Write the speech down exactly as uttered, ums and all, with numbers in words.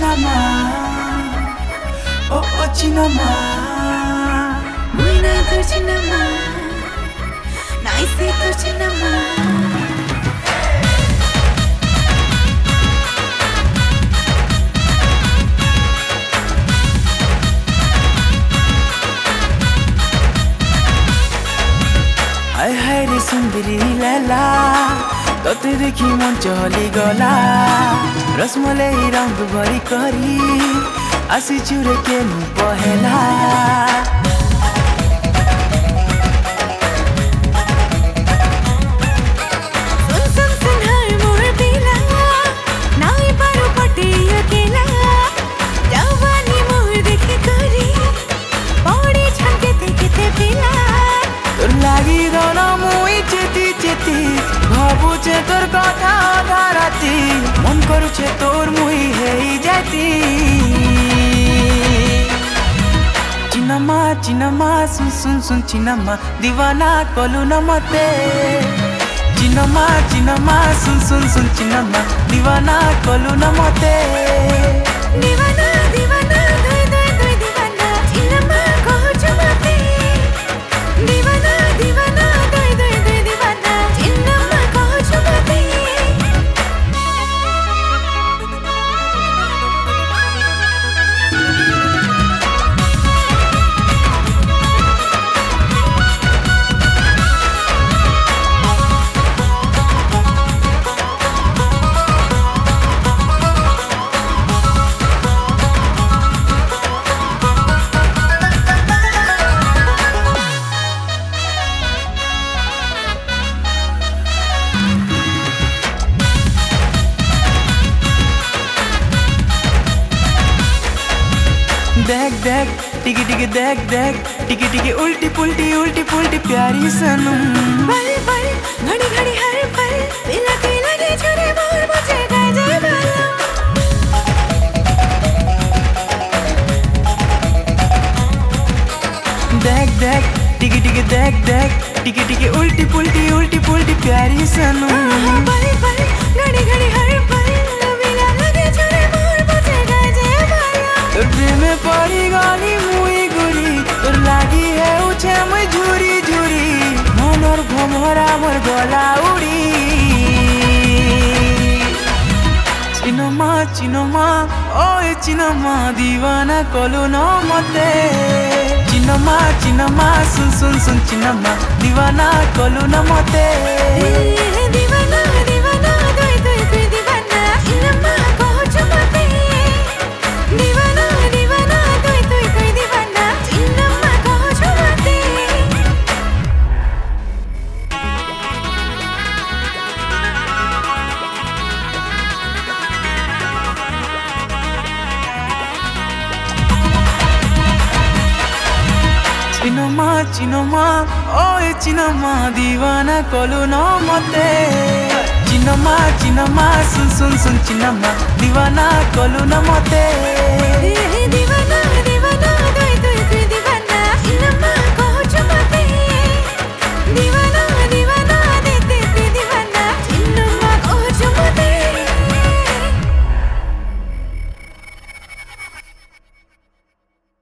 Chinama, oh oh Chinama, Muina tu Chinama, nice tu Chinama. हाय हाय रे सुंदरी लैला तोते देखी मन चली गला रसमलाई रंग भरी करी आसी चुरे के नु पहला सुन सुन सुन हर मोर पीला नाई पारो पटे अकेला जवानी मोर देखे करी बॉडी छनके ते केते पीला तोर लागी रोना मुई चेती चेती भाबुचे तोर कथा आधा राती मन करुचे तोर मुई हेई जाती चिनमा चिनमा सुन सुन सुन चिनमा दीवाना कलु न मते चिनमा चिनमा सुन सुन सुन चिनमा दीवाना कलु न मते दीवाना दीवाना दोय दोय दोय दीवाना चिनमा कहछु मते दीवाना दीवाना दोय दोय दोय दीवाना चिनमा कहछु मते देख देख टिकी टिकी देख देख टिकी टिकी उल्टी पुल्टी उल्टी पुल्टी प्यारी सनम पल पल घड़ी घड़ी हर पल पिला के लगे छुरे मोर मुझे गए जय बाला देख देख टिकी टिकी देख देख टिकी टिकी उल्टी पुल्टी उल्टी पुल्टी प्यारी सनम पल पल घड़ी घड़ी हर पल पिला लगे छुरे मोर मुझे गए जय बाला तोर प्रेम पड़ी गाली मुई गुरी तोर लागी है उछे मुई झुरी झुरी मनोर भमरा मोर गला उड़ी चिनमा चिनमा ओए चिनमा दीवाना कलु न मते चिनमा चिनमा सुन सुन सुन चिनमा दीवाना कलु न मते दीवाना दीवाना दोय दोय दोय दीवाना चिनमा कहछु मते दीवाना दीवाना दोय दोय दोय दीवाना चिनमा कहछु मते चिनमा चिनमा ओए चिनमा दीवाना कलु न मते चिनमा चिनमा सुन सुन सुन चिनमा दीवाना कलु न मते